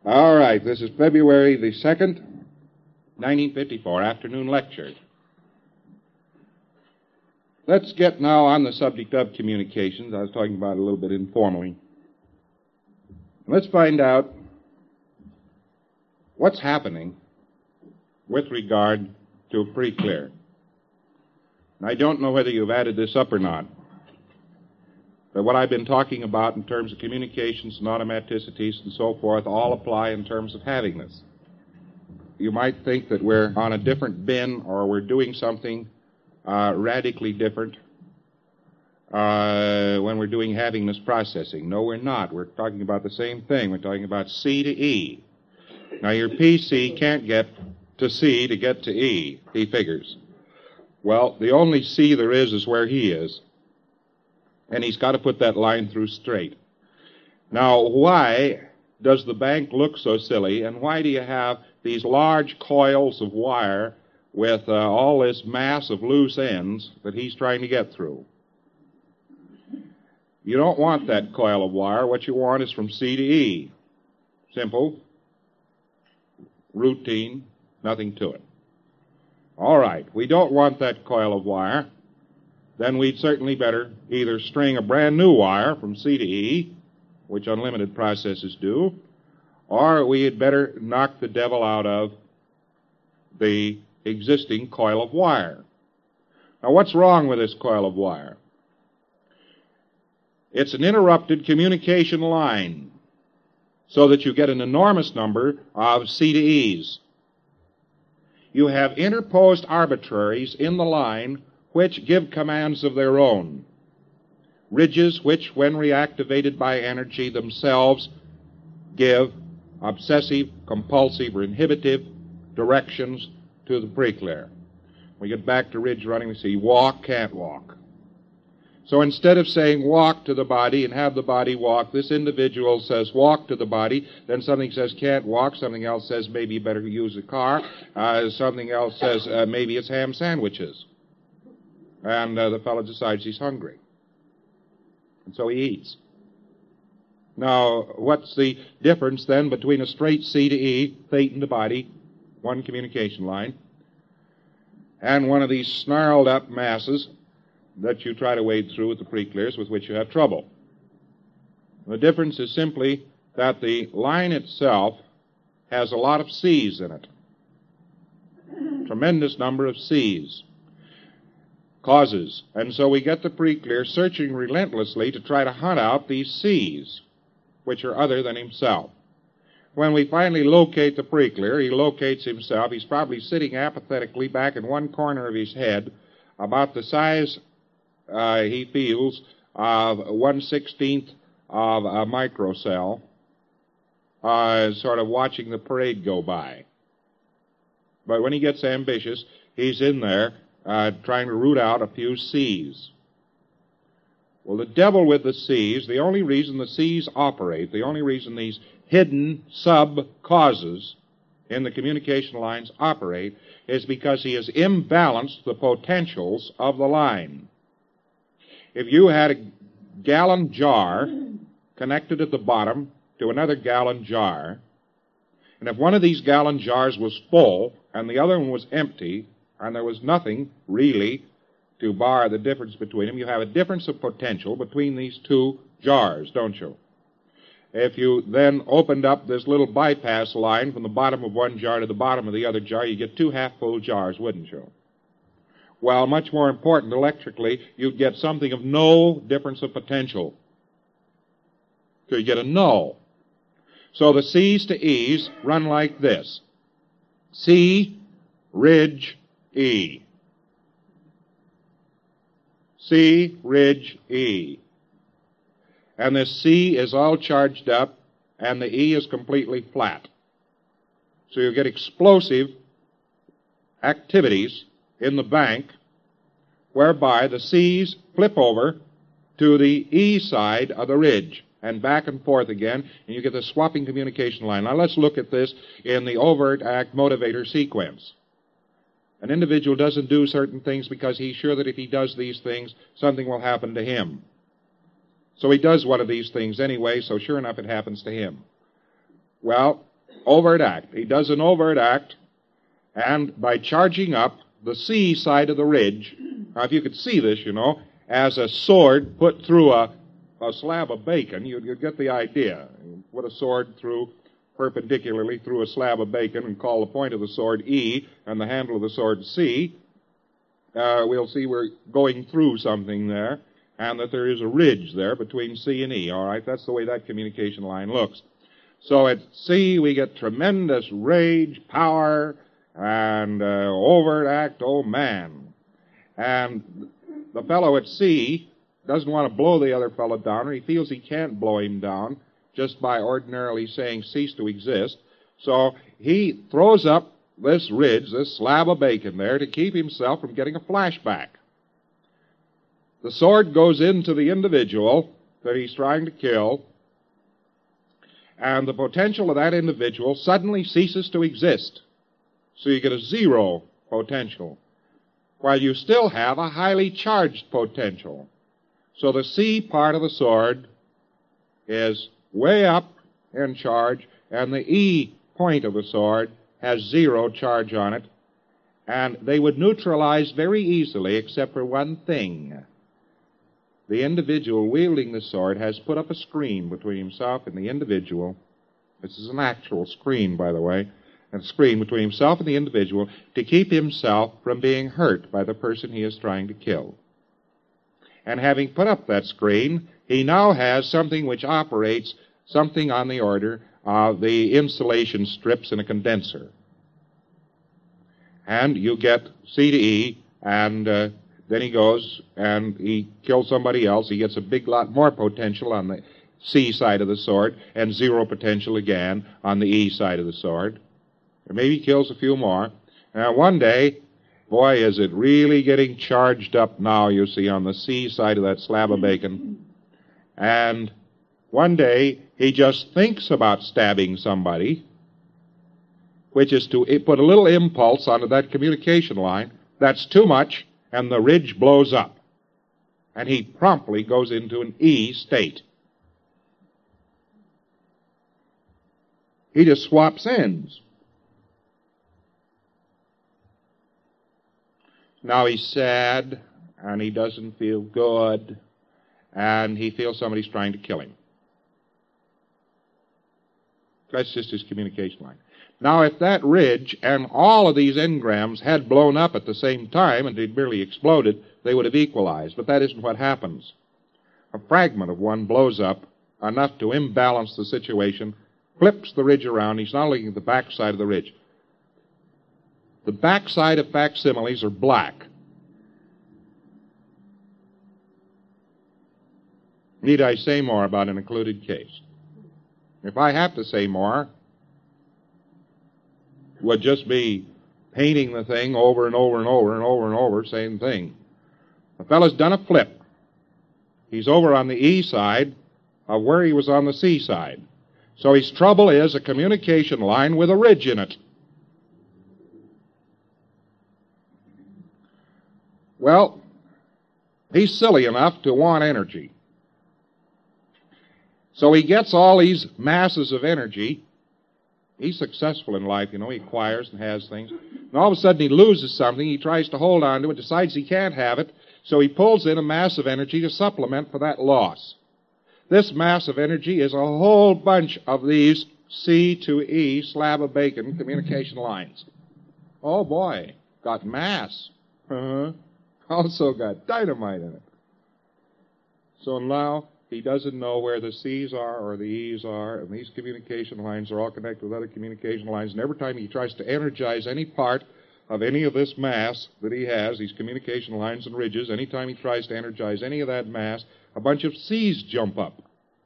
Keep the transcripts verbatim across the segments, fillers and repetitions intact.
All right, this is February the second, nineteen fifty-four, afternoon lecture. Let's get now on the subject of communications. I was talking about it a little bit informally. Let's find out what's happening with regard to a pre-clear. And I don't know whether you've added this up or not, but what I've been talking about in terms of communications and automaticities and so forth all apply in terms of having this. You might think that we're on a different bin or we're doing something uh, radically different uh, when we're doing having this processing. No, we're not. We're talking about the same thing. We're talking about C to E. Now, your P C can't get to C to get to E, he figures. Well, the only C there is is where he is. And he's got to put that line through straight. Now, why does the bank look so silly, and why do you have these large coils of wire with uh, all this mass of loose ends that he's trying to get through? You don't want that coil of wire. What you want is from C to E. Simple, routine, nothing to it. All right, we don't want that coil of wire. Then we'd certainly better either string a brand new wire from C to E, which unlimited processes do, or we had better knock the devil out of the existing coil of wire. Now, what's wrong with this coil of wire? It's an interrupted communication line, so that you get an enormous number of C to E's. You have interposed arbitraries in the line which give commands of their own. Ridges which, when reactivated by energy themselves, give obsessive, compulsive, or inhibitive directions to the pre-clear. We get back to ridge running, we see walk, can't walk. So instead of saying walk to the body and have the body walk, this individual says walk to the body, then something says can't walk, something else says maybe you better use a car, uh, something else says uh, maybe it's ham sandwiches. And uh, the fellow decides he's hungry. And so he eats. Now, what's the difference then between a straight C to E, thetan to body, one communication line, and one of these snarled up masses that you try to wade through with the pre-clears with which you have trouble? The difference is simply that the line itself has a lot of C's in it. Tremendous number of C's. Causes. And so we get the pre-clear searching relentlessly to try to hunt out these C's, which are other than himself. When we finally locate the pre-clear, he locates himself. He's probably sitting apathetically back in one corner of his head, about the size, uh, he feels, of one-sixteenth of a microcell, uh, sort of watching the parade go by. But when he gets ambitious, he's in there Uh, trying to root out a few C's. Well, the devil with the C's, the only reason the C's operate, the only reason these hidden sub-causes in the communication lines operate, is because he has imbalanced the potentials of the line. If you had a gallon jar connected at the bottom to another gallon jar, and if one of these gallon jars was full and the other one was empty, and there was nothing, really, to bar the difference between them, you have a difference of potential between these two jars, don't you? If you then opened up this little bypass line from the bottom of one jar to the bottom of the other jar, you get two half-full jars, wouldn't you? Well, much more important, electrically, you'd get something of no difference of potential. So you get a null. So the C's to E's run like this. C, ridge, E. C, ridge, E. And this C is all charged up, and the E is completely flat. So you get explosive activities in the bank whereby the C's flip over to the E side of the ridge and back and forth again, and you get the swapping communication line. Now let's look at this in the overt act motivator sequence. An individual doesn't do certain things because he's sure that if he does these things, something will happen to him. So he does one of these things anyway, so sure enough it happens to him. Well, overt act. He does an overt act, and by charging up the C side of the ridge, now if you could see this, you know, as a sword put through a, a slab of bacon, you'd, you'd get the idea. You put a sword through perpendicularly through a slab of bacon and call the point of the sword E and the handle of the sword C. Uh, we'll see we're going through something there, and that there is a ridge there between C and E. All right, that's the way that communication line looks. So at C, we get tremendous rage, power, and uh, overt act, oh man. And the fellow at C doesn't want to blow the other fellow down, or he feels he can't blow him down just by ordinarily saying cease to exist. So he throws up this ridge, this slab of bacon there, to keep himself from getting a flashback. The sword goes into the individual that he's trying to kill, and the potential of that individual suddenly ceases to exist. So you get a zero potential, while you still have a highly charged potential. So the C part of the sword is way up in charge, and the E point of the sword has zero charge on it, and they would neutralize very easily except for one thing. The individual wielding the sword has put up a screen between himself and the individual. This is an actual screen, by the way, a screen between himself and the individual to keep himself from being hurt by the person he is trying to kill. And having put up that screen, he now has something which operates something on the order of the insulation strips in a condenser. And you get C to E, and uh, then he goes and he kills somebody else. He gets a big lot more potential on the C side of the sword, and zero potential again on the E side of the sword. And maybe he kills a few more. Now one day, boy, is it really getting charged up now, you see, on the C side of that slab of bacon. And one day, he just thinks about stabbing somebody, which is to put a little impulse onto that communication line. That's too much, and the ridge blows up. And he promptly goes into an E state. He just swaps ends. Now he's sad, and he doesn't feel good, and he feels somebody's trying to kill him. That's just his communication line. Now, if that ridge and all of these engrams had blown up at the same time and they'd merely exploded, they would have equalized. But that isn't what happens. A fragment of one blows up enough to imbalance the situation, flips the ridge around. He's now looking at the back side of the ridge. The back side of facsimiles are black. Need I say more about an occluded case? If I have to say more, it would just be painting the thing over and over and over and over and over, same thing. The fellow's done a flip. He's over on the E side of where he was on the C side. So his trouble is a communication line with a ridge in it. Well, he's silly enough to want energy. So he gets all these masses of energy. He's successful in life, you know. He acquires and has things. And all of a sudden he loses something. He tries to hold on to it, decides he can't have it, so he pulls in a mass of energy to supplement for that loss. This mass of energy is a whole bunch of these C to E slab of bacon communication lines. Oh boy, got mass. Uh-huh. Also got dynamite in it. So now he doesn't know where the C's are or the E's are, and these communication lines are all connected with other communication lines, and every time he tries to energize any part of any of this mass that he has, these communication lines and ridges, anytime he tries to energize any of that mass, a bunch of C's jump up.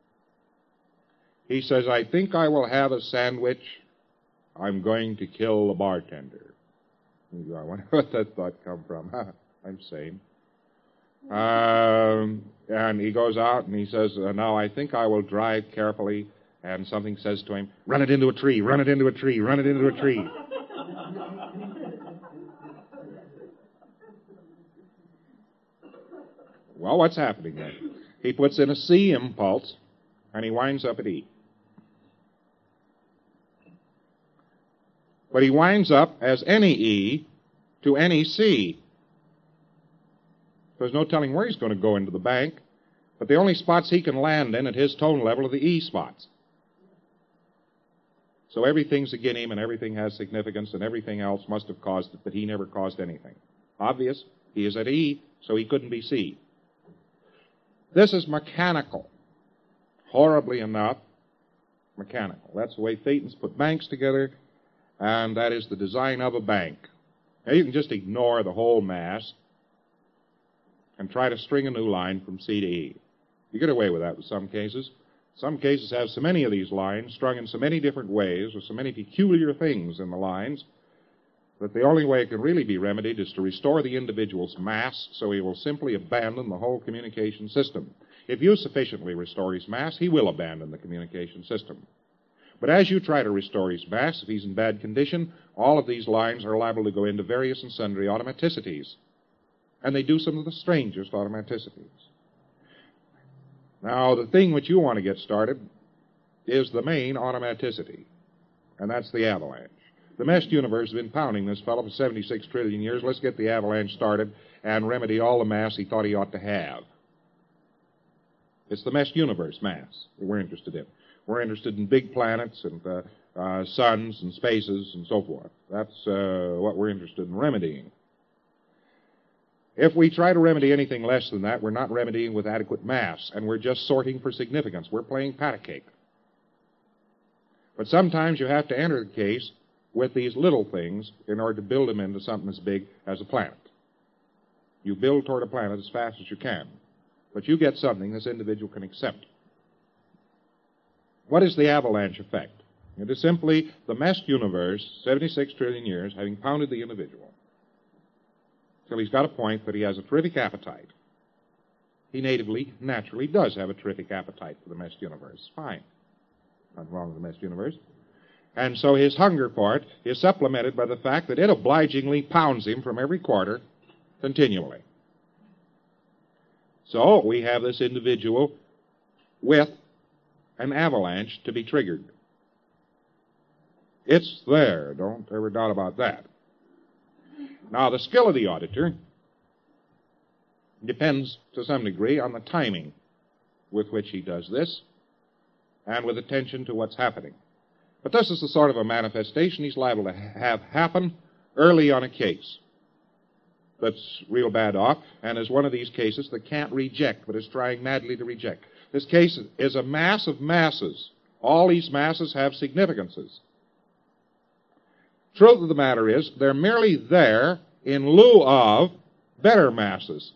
He says, I think I will have a sandwich. I'm going to kill the bartender. I wonder what that thought come from. I'm sane. Um, and he goes out and he says, uh, now I think I will drive carefully, and something says to him, run it into a tree, run it into a tree, run it into a tree. Well, what's happening then? He puts in a C impulse, and he winds up at E. But he winds up as any E to any C. There's no telling where he's going to go into the bank, but the only spots he can land in at his tone level are the E spots. So everything's against him, and everything has significance, and everything else must have caused it, but he never caused anything. Obvious, he is at E, so he couldn't be C. This is mechanical. Horribly enough, mechanical. That's the way Thetans put banks together, and that is the design of a bank. Now you can just ignore the whole mass and try to string a new line from C to E. You get away with that in some cases. Some cases have so many of these lines strung in so many different ways with so many peculiar things in the lines that the only way it can really be remedied is to restore the individual's mass so he will simply abandon the whole communication system. If you sufficiently restore his mass, he will abandon the communication system. But as you try to restore his mass, if he's in bad condition, all of these lines are liable to go into various and sundry automaticities. And they do some of the strangest automaticities. Now, the thing which you want to get started is the main automaticity, and that's the avalanche. The meshed universe has been pounding this fellow for seventy-six trillion years. Let's get the avalanche started and remedy all the mass he thought he ought to have. It's the meshed universe mass that we're interested in. We're interested in big planets and uh, uh, suns and spaces and so forth. That's uh, what we're interested in remedying. If we try to remedy anything less than that, we're not remedying with adequate mass, and we're just sorting for significance. We're playing pat a cake. But sometimes you have to enter the case with these little things in order to build them into something as big as a planet. You build toward a planet as fast as you can, but you get something this individual can accept. What is the avalanche effect? It is simply the meshed universe, seventy-six trillion years, having pounded the individual till he's got a point that he has a terrific appetite. He natively, naturally does have a terrific appetite for the meshed universe. Fine. Nothing wrong with the meshed universe. And so his hunger for it is supplemented by the fact that it obligingly pounds him from every quarter continually. So we have this individual with an avalanche to be triggered. It's there. Don't ever doubt about that. Now, the skill of the auditor depends to some degree on the timing with which he does this and with attention to what's happening. But this is the sort of a manifestation he's liable to have happen early on a case that's real bad off and is one of these cases that can't reject but is trying madly to reject. This case is a mass of masses. All these masses have significances. Truth of the matter is, they're merely there in lieu of better masses.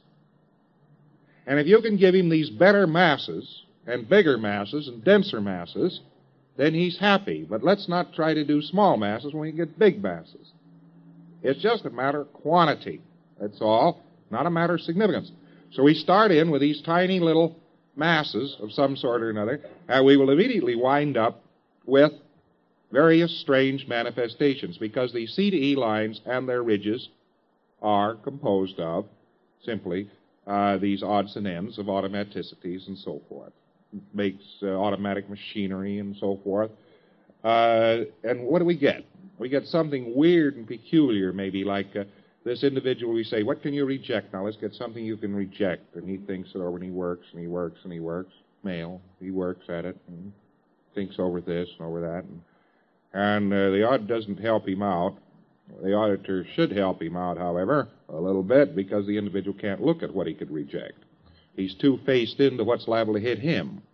And if you can give him these better masses, and bigger masses, and denser masses, then he's happy. But let's not try to do small masses when we get big masses. It's just a matter of quantity. That's all, not a matter of significance. So we start in with these tiny little masses of some sort or another, and we will immediately wind up with various strange manifestations, because these C to E lines and their ridges are composed of simply uh, these odds and ends of automaticities and so forth. It makes uh, automatic machinery and so forth. Uh, and what do we get? We get something weird and peculiar, maybe like uh, this individual. We say, what can you reject? Now let's get something you can reject. And he thinks it over, and he works, and he works, and he works. Male, he works at it, and thinks over this and over that, and And uh, the audit doesn't help him out. The auditor should help him out, however, a little bit, because the individual can't look at what he could reject. He's too faced into what's liable to hit him.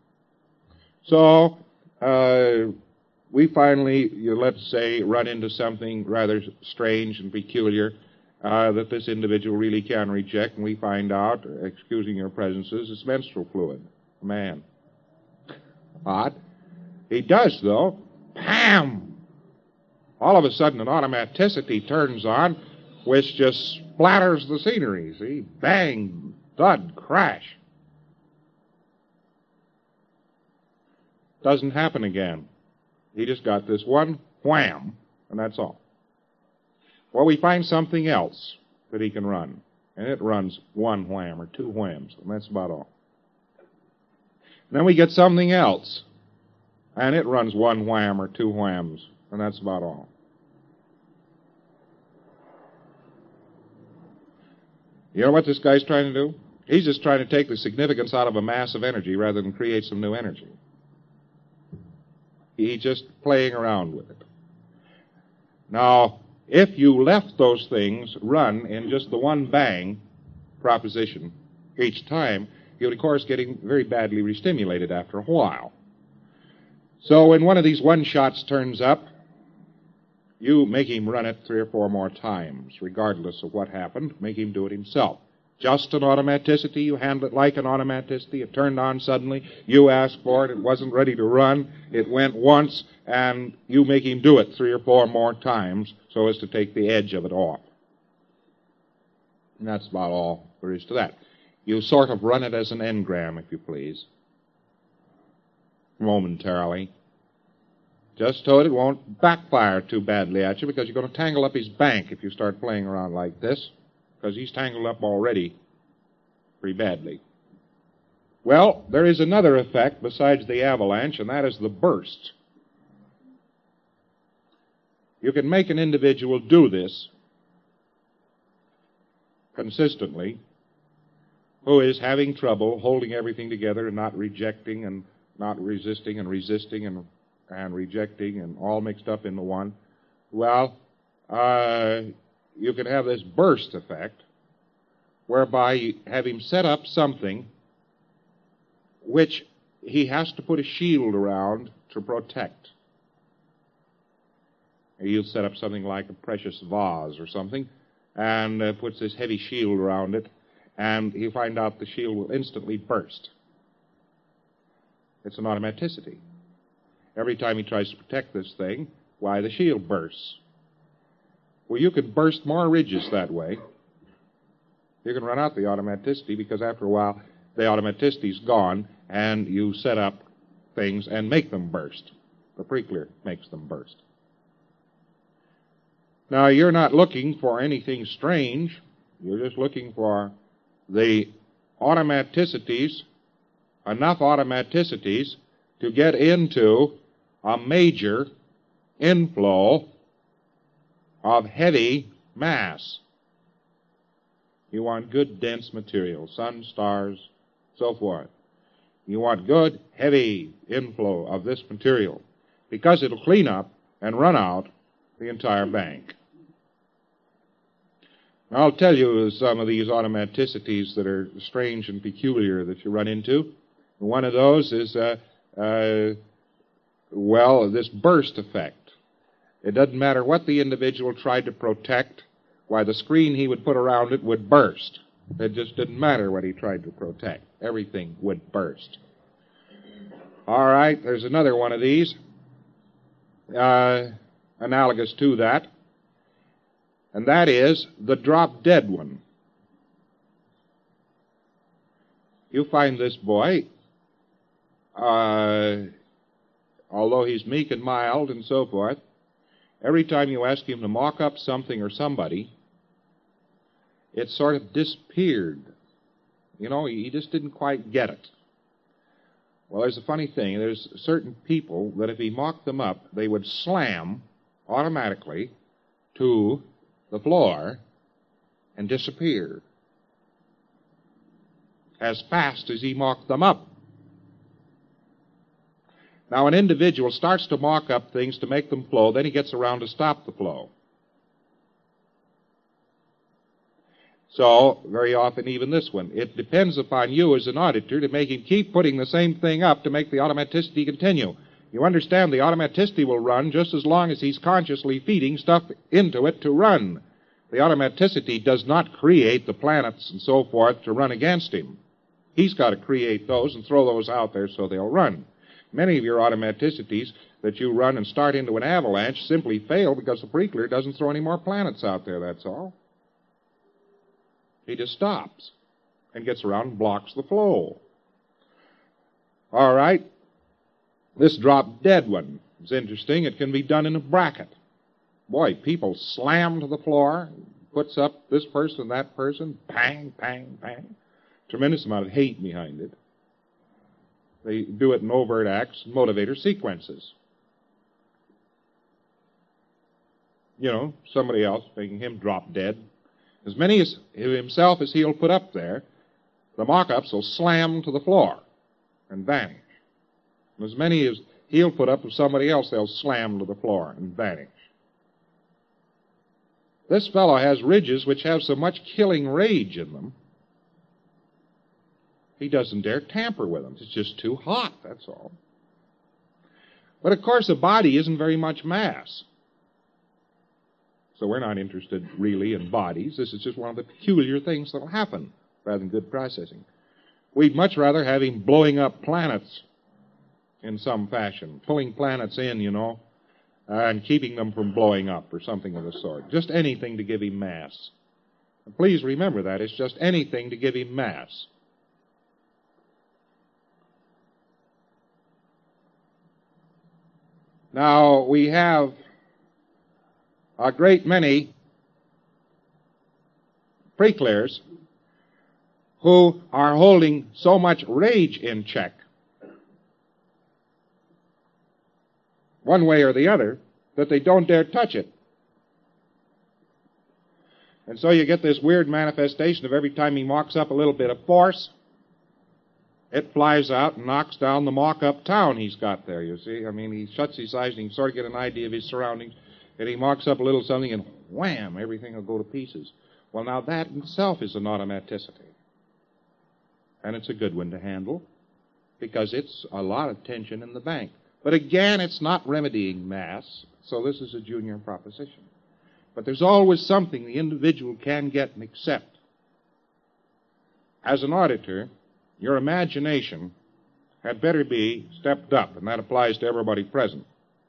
So uh, we finally, you, let's say, run into something rather strange and peculiar uh, that this individual really can reject, and we find out, excusing your presences, it's menstrual fluid. Man. Odd. He does, though. Bam! All of a sudden, an automaticity turns on, which just splatters the scenery. See? Bang, thud, crash. Doesn't happen again. He just got this one wham, and that's all. Well, we find something else that he can run, and it runs one wham or two whams, and that's about all. Then we get something else, and it runs one wham or two whams, and that's about all. You know what this guy's trying to do? He's just trying to take the significance out of a mass of energy rather than create some new energy. He's just playing around with it. Now, if you left those things run in just the one bang proposition each time, you would, of course, getting very badly restimulated after a while. So when one of these one-shots turns up, you make him run it three or four more times, regardless of what happened. Make him do it himself. Just an automaticity, you handle it like an automaticity. It turned on suddenly. You asked for it. It wasn't ready to run. It went once, and you make him do it three or four more times so as to take the edge of it off. And that's about all there is to that. You sort of run it as an engram, if you please, momentarily, just so it won't backfire too badly at you, because you're going to tangle up his bank if you start playing around like this, because he's tangled up already pretty badly. Well, there is another effect besides the avalanche, and that is the burst. You can make an individual do this consistently, who is having trouble holding everything together and not rejecting and not resisting and resisting and, and rejecting and all mixed up into one. Well, uh, you can have this burst effect whereby you have him set up something which he has to put a shield around to protect. He'll set up something like a precious vase or something and uh, puts this heavy shield around it, and he'll find out the shield will instantly burst. It's an automaticity. Every time he tries to protect this thing, why, the shield bursts. Well, you can burst more ridges that way. You can run out the automaticity, because after a while the automaticity's gone, and you set up things and make them burst. The preclear makes them burst. Now, you're not looking for anything strange. You're just looking for the automaticities, enough automaticities to get into a major inflow of heavy mass. You want good, dense material, sun, stars, so forth. You want good, heavy inflow of this material, because it'll clean up and run out the entire bank. Now, I'll tell you some of these automaticities that are strange and peculiar that you run into. One of those is, uh, uh, well, this burst effect. It doesn't matter what the individual tried to protect, why, the screen he would put around it would burst. It just didn't matter what he tried to protect. Everything would burst. All right, there's another one of these, uh, analogous to that, and that is the drop-dead one. You find this boy, uh, although he's meek and mild and so forth, every time you ask him to mock up something or somebody, it sort of disappeared. You know, he just didn't quite get it. Well, there's a funny thing. There's certain people that if he mocked them up, they would slam automatically to the floor and disappear as fast as he mocked them up. Now, an individual starts to mock up things to make them flow, then he gets around to stop the flow. So, very often even this one, it depends upon you as an auditor to make him keep putting the same thing up to make the automaticity continue. You understand, the automaticity will run just as long as he's consciously feeding stuff into it to run. The automaticity does not create the planets and so forth to run against him. He's got to create those and throw those out there so they'll run. Many of your automaticities that you run and start into an avalanche simply fail because the preclear doesn't throw any more planets out there, that's all. He just stops and gets around and blocks the flow. All right. This drop-dead one is interesting. It can be done in a bracket. Boy, people slam to the floor, puts up this person, that person, bang, bang, bang. Tremendous amount of hate behind it. They do it in overt acts, motivator sequences. You know, somebody else making him drop dead, As many as himself as he'll put up there, the mock-ups will slam to the floor and vanish. And as many as he'll put up of somebody else, they'll slam to the floor and vanish. This fellow has ridges which have so much killing rage in them, he doesn't dare tamper with them. It's just too hot, that's all. But of course, a body isn't very much mass. So we're not interested really in bodies. This is just one of the peculiar things that will happen rather than good processing. We'd much rather have him blowing up planets in some fashion, pulling planets in, you know, and keeping them from blowing up or something of the sort. Just anything to give him mass. And please remember that. It's just anything to give him mass. Now, we have a great many pre-clears who are holding so much rage in check, one way or the other, that they don't dare touch it. And so you get this weird manifestation of every time he mocks up a little bit of force, it flies out and knocks down the mock-up town he's got there, you see. I mean, he shuts his eyes and he can sort of get an idea of his surroundings, and he mocks up a little something and wham, everything will go to pieces. Well, now that in itself is an automaticity. And it's a good one to handle because it's a lot of tension in the bank. But again, it's not remedying mass, so this is a junior proposition. But there's always something the individual can get and accept. As an auditor, your imagination had better be stepped up, and that applies to everybody present.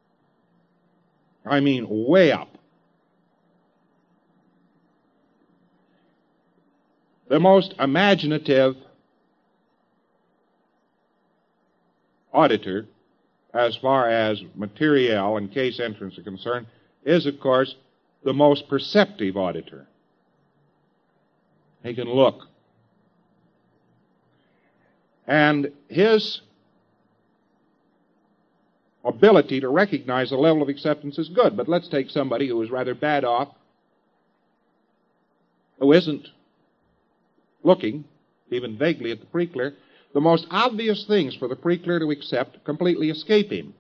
I mean, way up. The most imaginative auditor, as far as material and case entrance are concerned, is, of course, the most perceptive auditor. He can look. And his ability to recognize the level of acceptance is good. But let's take somebody who is rather bad off, who isn't looking, even vaguely, at the pre-clear. The most obvious things for the pre-clear to accept completely escape him.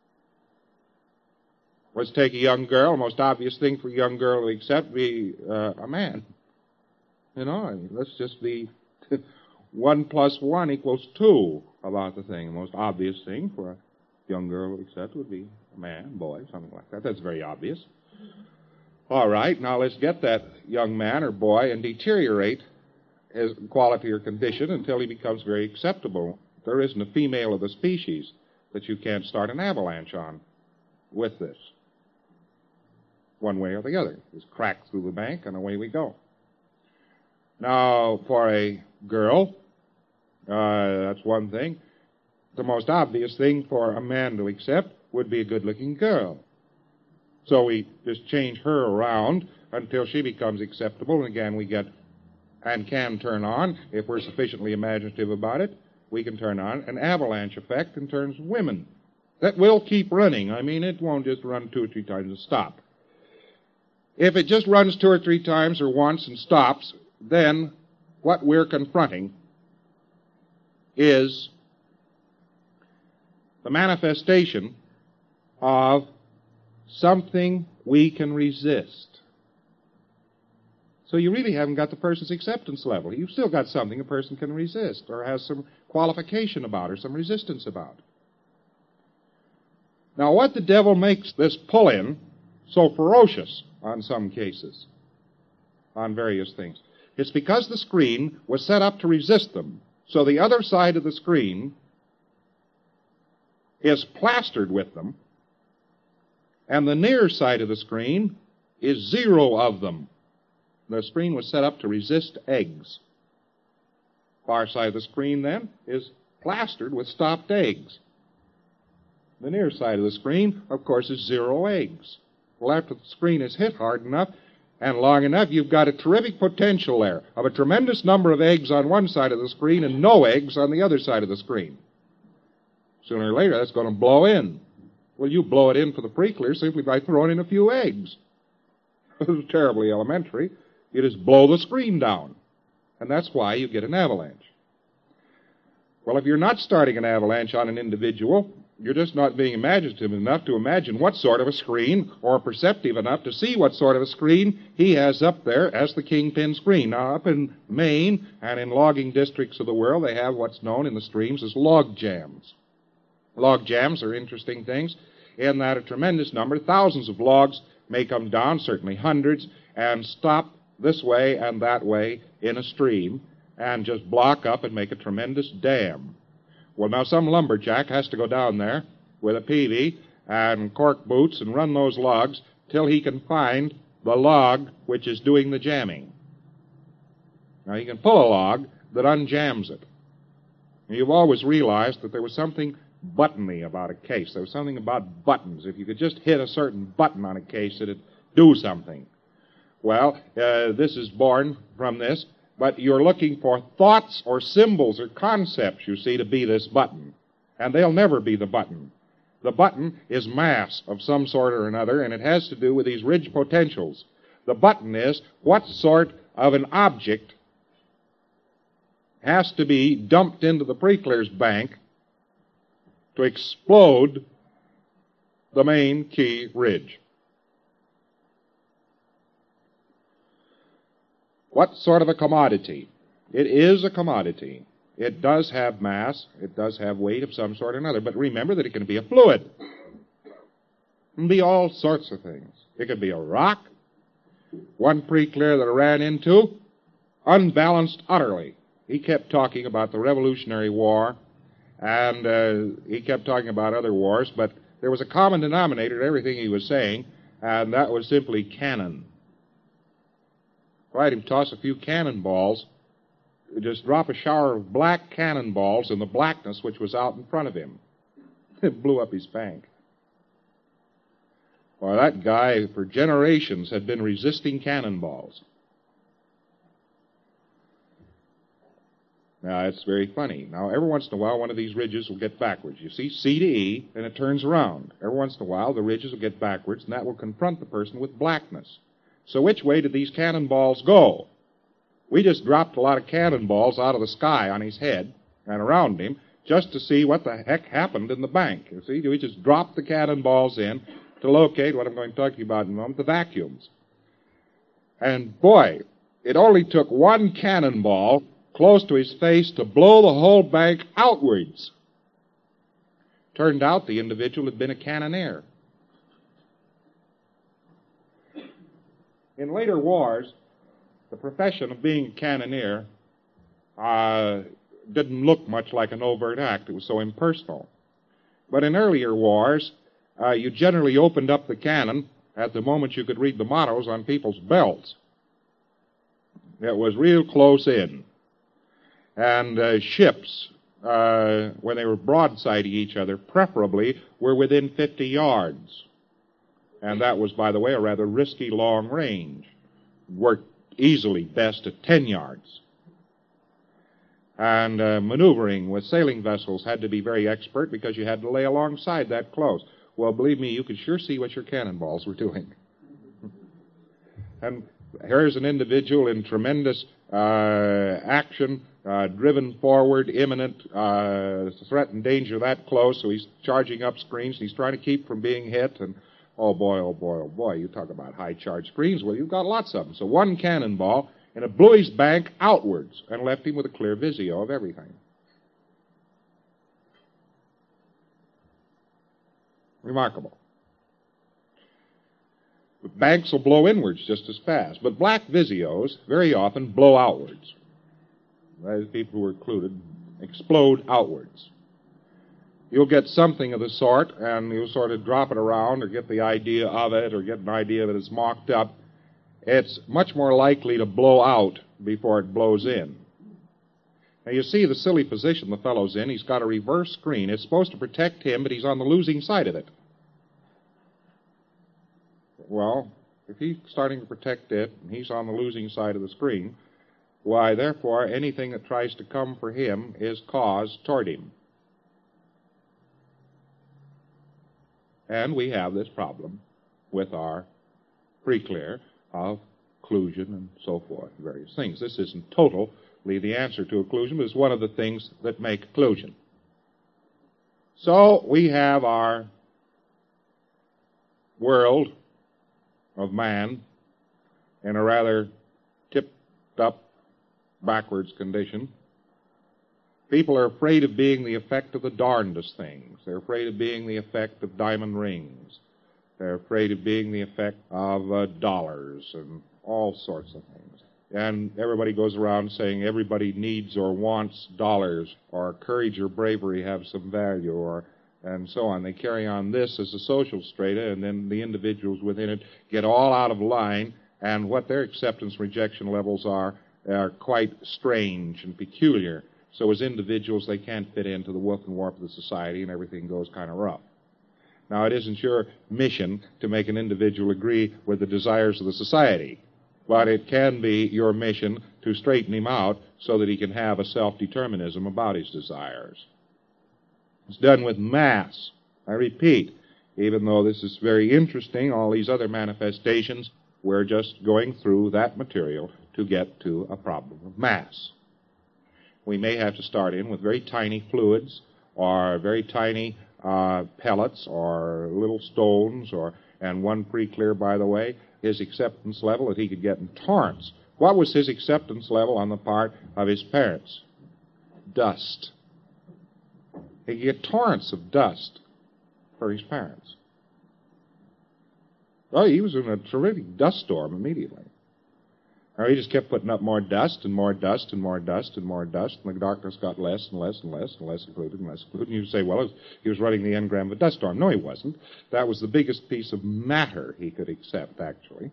Let's take a young girl. The most obvious thing for a young girl to accept be uh, a man. You know, I mean, let's just be one plus one equals two about the thing. The most obvious thing for a young girl to accept would be a man, boy, something like that. That's very obvious. All right, now let's get that young man or boy and deteriorate his quality or condition until he becomes very acceptable. There isn't a female of the species that you can't start an avalanche on with this, one way or the other. Just crack through the bank and away we go. Now, for a girl, uh, that's one thing. The most obvious thing for a man to accept would be a good-looking girl. So we just change her around until she becomes acceptable, and again we get and can turn on, if we're sufficiently imaginative about it, we can turn on an avalanche effect in terms of women. That will keep running. I mean, it won't just run two or three times and stop. If it just runs two or three times or once and stops, then what we're confronting is the manifestation of something we can resist. So you really haven't got the person's acceptance level. You've still got something a person can resist or has some qualification about or some resistance about. Now, what the devil makes this pull-in so ferocious on some cases, on various things, it's because the screen was set up to resist them. So the other side of the screen is plastered with them, and the near side of the screen is zero of them. The screen was set up to resist eggs. Far side of the screen, then, is plastered with stopped eggs. The near side of the screen, of course, is zero eggs. Well, after the screen is hit hard enough and long enough, you've got a terrific potential there of a tremendous number of eggs on one side of the screen and no eggs on the other side of the screen. Sooner or later, that's going to blow in. Well, you blow it in for the pre-clear simply by throwing in a few eggs. This is terribly elementary. You just blow the screen down. And that's why you get an avalanche. Well, if you're not starting an avalanche on an individual, you're just not being imaginative enough to imagine what sort of a screen, or perceptive enough to see what sort of a screen he has up there as the kingpin screen. Now, up in Maine and in logging districts of the world, they have what's known in the streams as log jams. Log jams are interesting things in that a tremendous number, thousands of logs, may come down, certainly hundreds, and stop this way and that way in a stream and just block up and make a tremendous dam. Well, now some lumberjack has to go down there with a peavey and cork boots and run those logs till he can find the log which is doing the jamming. Now, he can pull a log that unjams it. And you've always realized that there was something buttony about a case. There was something about buttons. If you could just hit a certain button on a case, it'd do something. Well, uh, this is born from this. But you're looking for thoughts or symbols or concepts, you see, to be this button. And they'll never be the button. The button is mass of some sort or another, and it has to do with these ridge potentials. The button is what sort of an object has to be dumped into the preclears bank to explode the main key ridge. What sort of a commodity? It is a commodity. It does have mass. It does have weight of some sort or another. But remember that it can be a fluid. It can be all sorts of things. It could be a rock. One preclear that I ran into, unbalanced utterly. He kept talking about the Revolutionary War, and uh, he kept talking about other wars, but there was a common denominator to everything he was saying, and that was simply cannon. I had him toss a few cannonballs, just drop a shower of black cannonballs in the blackness which was out in front of him. It blew up his bank. Well, that guy for generations had been resisting cannonballs. Now, it's very funny. Now, every once in a while, one of these ridges will get backwards. You see, C to E, and it turns around. Every once in a while, the ridges will get backwards, and that will confront the person with blackness. So which way did these cannonballs go? We just dropped a lot of cannonballs out of the sky on his head and around him just to see what the heck happened in the bank. You see, we just dropped the cannonballs in to locate what I'm going to talk to you about in a moment, the vacuums. And boy, it only took one cannonball close to his face to blow the whole bank outwards. Turned out the individual had been a cannoneer. In later wars, the profession of being a cannoneer uh, didn't look much like an overt act. It was so impersonal. But in earlier wars, uh, you generally opened up the cannon at the moment you could read the mottos on people's belts. It was real close in. And uh, ships, uh, when they were broadsiding each other, preferably were within fifty yards. And that was, by the way, a rather risky long range. Worked easily best at ten yards. And uh, maneuvering with sailing vessels had to be very expert because you had to lay alongside that close. Well, believe me, you could sure see what your cannonballs were doing. And here's an individual in tremendous uh, action, uh, driven forward, imminent uh, threat and danger that close, so he's charging up screens, and he's trying to keep from being hit, and oh boy, oh boy, oh boy, you talk about high-charge screens. Well, you've got lots of them. So one cannonball, and it blew his bank outwards and left him with a clear visio of everything. Remarkable. But banks will blow inwards just as fast, but black visios very often blow outwards. As people who are included, explode outwards. You'll get something of the sort, and you'll sort of drop it around or get the idea of it or get an idea that it's mocked up. It's much more likely to blow out before it blows in. Now, you see the silly position the fellow's in. He's got a reverse screen. It's supposed to protect him, but he's on the losing side of it. Well, if he's starting to protect it, and he's on the losing side of the screen, why, therefore, anything that tries to come for him is caused toward him. And we have this problem with our preclear of occlusion, and so forth, various things. This isn't totally the answer to occlusion, but it's one of the things that make occlusion. So we have our world of man in a rather tipped-up, backwards condition. People are afraid of being the effect of the darndest things. They're afraid of being the effect of diamond rings. They're afraid of being the effect of uh, dollars and all sorts of things. And everybody goes around saying everybody needs or wants dollars, or courage or bravery have some value, or and so on. They carry on this as a social strata, and then the individuals within it get all out of line, and what their acceptance rejection levels are are quite strange and peculiar. So as individuals, they can't fit into the woof and warp of the society, and everything goes kind of rough. Now, it isn't your mission to make an individual agree with the desires of the society, but it can be your mission to straighten him out so that he can have a self-determinism about his desires. It's done with mass. I repeat, even though this is very interesting, all these other manifestations, we're just going through that material to get to a problem of mass. We may have to start in with very tiny fluids, or very tiny uh, pellets, or little stones, or and one pre-clear, by the way, his acceptance level that he could get in torrents. What was his acceptance level on the part of his parents? Dust. He could get torrents of dust for his parents. Oh, he was in a terrific dust storm immediately. Or he just kept putting up more dust and more dust and more dust and more dust, and the darkness got less and less and less and less included and less included. And you say, well, he was running the engram of a dust storm. No, he wasn't. That was the biggest piece of matter he could accept, actually.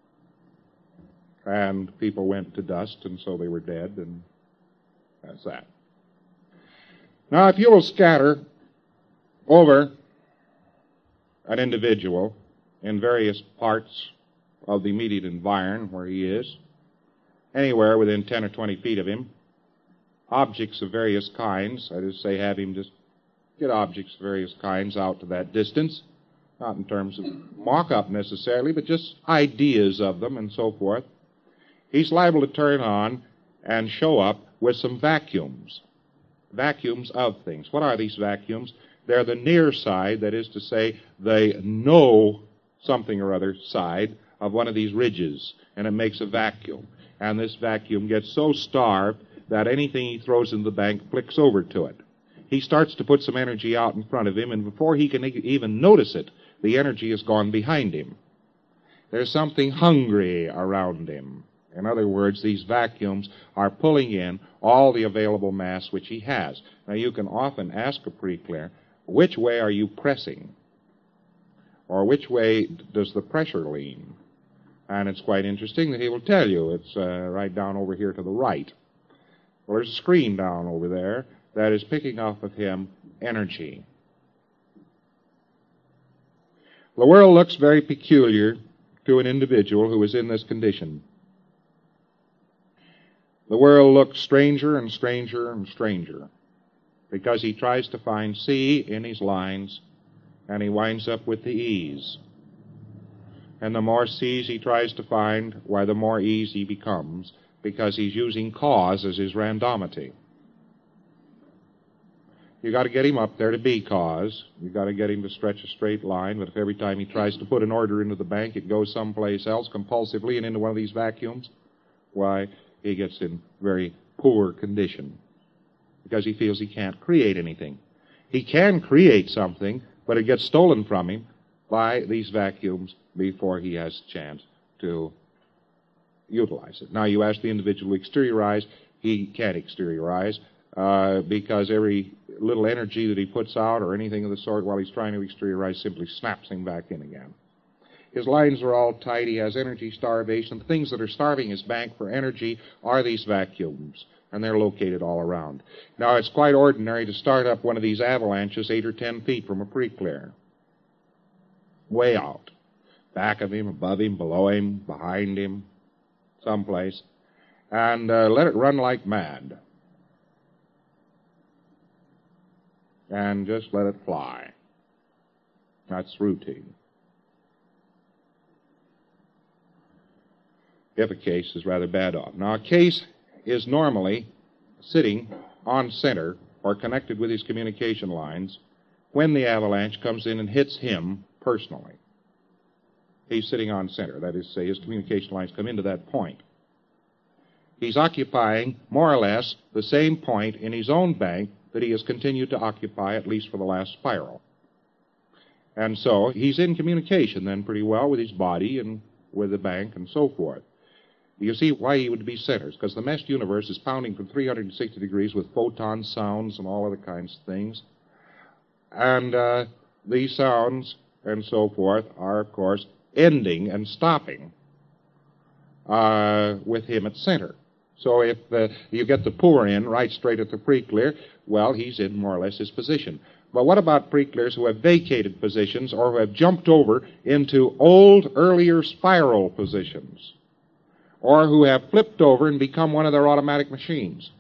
And people went to dust, and so they were dead, and that's that. Now, if you will scatter over an individual in various parts of the immediate environment where he is, anywhere within ten or twenty feet of him, objects of various kinds, that is to say, have him just get objects of various kinds out to that distance, not in terms of mock-up necessarily, but just ideas of them and so forth, he's liable to turn on and show up with some vacuums. Vacuums of things. What are these vacuums? They're the near side, that is to say, they know something or other side of one of these ridges, and it makes a vacuum. And this vacuum gets so starved that anything he throws in the bank flicks over to it. He starts to put some energy out in front of him, and before he can even notice it, the energy has gone behind him. There's something hungry around him. In other words, these vacuums are pulling in all the available mass which he has. Now, you can often ask a pre-clear, which way are you pressing? Or which way does the pressure lean? And it's quite interesting that he will tell you it's uh, right down over here to the right. Well, there's a screen down over there that is picking off of him energy. The world looks very peculiar to an individual who is in this condition. The world looks stranger and stranger and stranger because he tries to find C in his lines, and he winds up with the E's. And the more C's he tries to find, why, the more E's he becomes, because he's using cause as his randomity. You've got to get him up there to be cause. You've got to get him to stretch a straight line, but if every time he tries to put an order into the bank, it goes someplace else compulsively and into one of these vacuums, why, he gets in very poor condition, because he feels he can't create anything. He can create something, but it gets stolen from him by these vacuums before he has a chance to utilize it. Now, you ask the individual to exteriorize, he can't exteriorize uh, because every little energy that he puts out or anything of the sort while he's trying to exteriorize simply snaps him back in again. His lines are all tight. He has energy starvation. The things that are starving his bank for energy are these vacuums, and they're located all around. Now, it's quite ordinary to start up one of these avalanches eight or ten feet from a pre-clear. Way out. Back of him, above him, below him, behind him, someplace. And uh, let it run like mad. And just let it fly. That's routine. if a case is rather bad off. Now, a case is normally sitting on center or connected with his communication lines when the avalanche comes in and hits him personally. He's sitting on center. That is to say, his communication lines come into that point. He's occupying more or less the same point in his own bank that he has continued to occupy, at least for the last spiral. And so he's in communication then pretty well with his body and with the bank and so forth. You see why he would be centers, because the meshed universe is pounding from three hundred sixty degrees with photons, sounds, and all other kinds of things. And uh, these sounds and so forth are, of course, ending and stopping uh, with him at center. So if uh, you get the poor in right straight at the preclear, well, he's in more or less his position. But what about preclears who have vacated positions or who have jumped over into old, earlier spiral positions, or who have flipped over and become one of their automatic machines?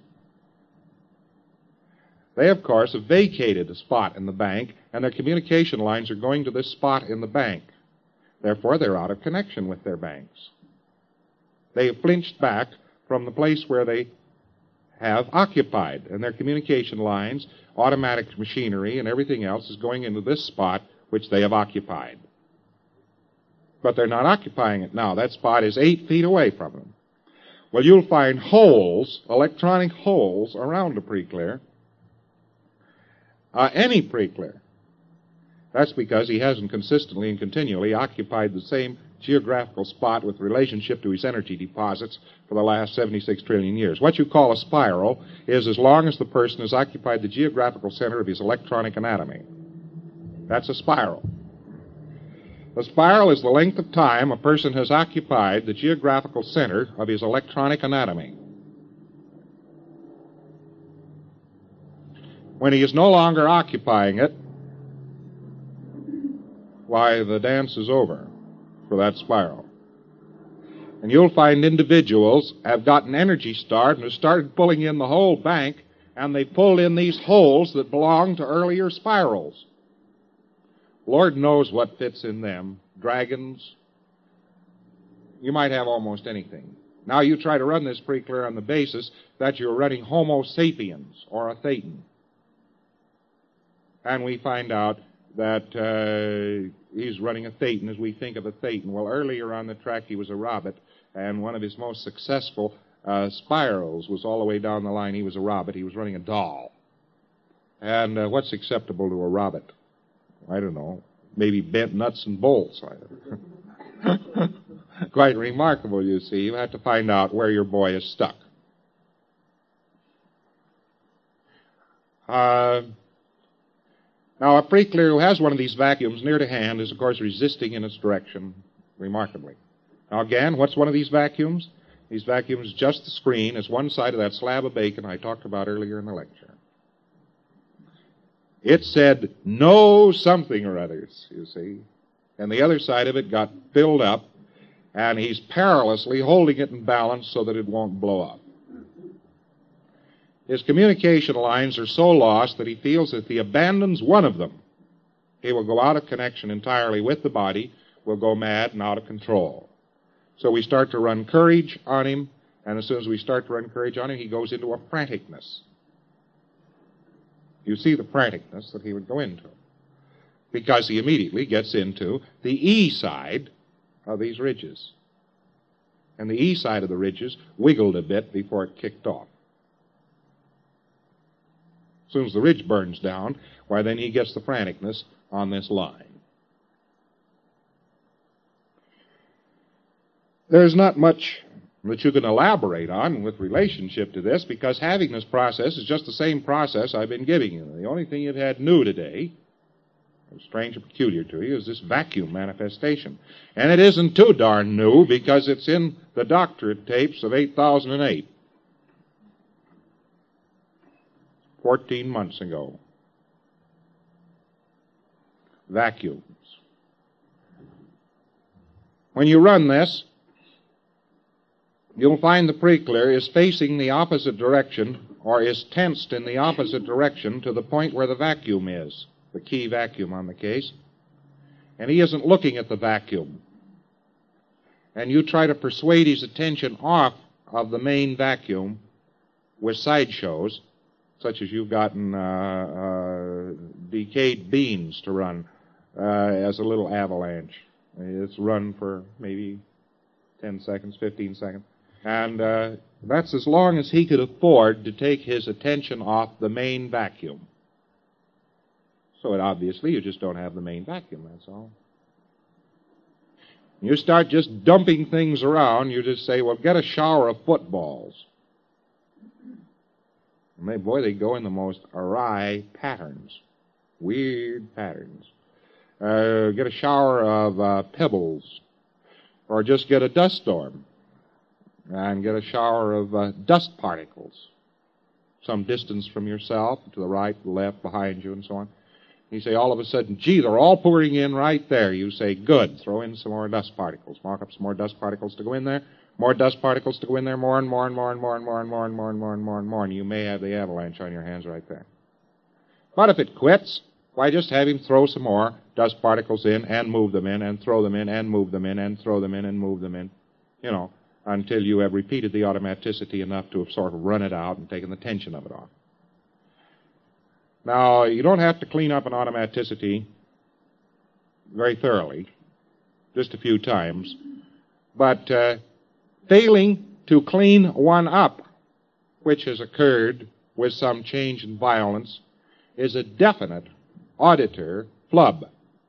They, of course, have vacated a spot in the bank, and their communication lines are going to this spot in the bank. Therefore, they're out of connection with their banks. They have flinched back from the place where they have occupied, and their communication lines, automatic machinery, and everything else is going into this spot which they have occupied. But they're not occupying it now. That spot is eight feet away from them. Well, you'll find holes, electronic holes, around a preclear. Uh, any preclear. That's because he hasn't consistently and continually occupied the same geographical spot with relationship to his energy deposits for the last seventy-six trillion years. What you call a spiral is as long as the person has occupied the geographical center of his electronic anatomy. That's a spiral. A spiral is the length of time a person has occupied the geographical center of his electronic anatomy. When he is no longer occupying it, why, the dance is over for that spiral. And you'll find individuals have gotten energy started and have started pulling in the whole bank, and they pulled in these holes that belong to earlier spirals. Lord knows what fits in them. Dragons. You might have almost anything. Now you try to run this preclear on the basis that you're running Homo sapiens or a thetan. And we find out that uh, he's running a thetan as we think of a thetan. Well, earlier on the track he was a robot, and one of his most successful uh, spirals was all the way down the line. He was a robot. He was running a doll. And uh, what's acceptable to a robot? I don't know. Maybe bent nuts and bolts. Quite remarkable, you see. You have to find out where your boy is stuck. Uh... Now, a preclear who has one of these vacuums near to hand is, of course, resisting in its direction remarkably. Now, again, what's one of these vacuums? These vacuums, just the screen, is one side of that slab of bacon I talked about earlier in the lecture. It said, no something or others, you see. And the other side of it got filled up, and he's perilously holding it in balance so that it won't blow up. His communication lines are so lost that he feels that if he abandons one of them, he will go out of connection entirely with the body, will go mad and out of control. So we start to run courage on him, and as soon as we start to run courage on him, he goes into a franticness. You see the franticness that he would go into, because he immediately gets into the E side of these ridges. And the E side of the ridges wiggled a bit before it kicked off. As soon as the ridge burns down, why, then he gets the franticness on this line. There's not much that you can elaborate on with relationship to this, because having this process is just the same process I've been giving you. The only thing you've had new today, strange and peculiar to you, is this vacuum manifestation. And it isn't too darn new, because it's in the doctorate tapes of eight thousand eight. Fourteen months ago. Vacuums. When you run this, you'll find the preclear is facing the opposite direction, or is tensed in the opposite direction to the point where the vacuum is, the key vacuum on the case. And he isn't looking at the vacuum. and you try to persuade his attention off of the main vacuum with sideshows, such as you've gotten uh, uh, decayed beans to run uh, as a little avalanche. It's run for maybe ten seconds, fifteen seconds. And uh, that's as long as he could afford to take his attention off the main vacuum. So it, obviously you just don't have the main vacuum, that's all. You start just dumping things around, you just say, well, get a shower of footballs. And they, boy, they go in the most awry patterns, weird patterns. Uh, get a shower of uh, pebbles, or just get a dust storm, and get a shower of uh, dust particles, some distance from yourself, to the right, the left, behind you, and so on. You say all of a sudden, gee, they're all pouring in right there. You say, good, throw in some more dust particles. Mark up some more dust particles to go in there. More dust particles to go in there, more and more and more and more and more and more and more and more and more and more, and you may have the avalanche on your hands right there. But if it quits, why, just have him throw some more dust particles in and move them in and throw them in and move them in and throw them in and move them in, you know, until you have repeated the automaticity enough to have sort of run it out and taken the tension of it off. Now, you don't have to clean up an automaticity very thoroughly, just a few times, but uh, failing to clean one up, which has occurred with some change in violence, is a definite auditor flub.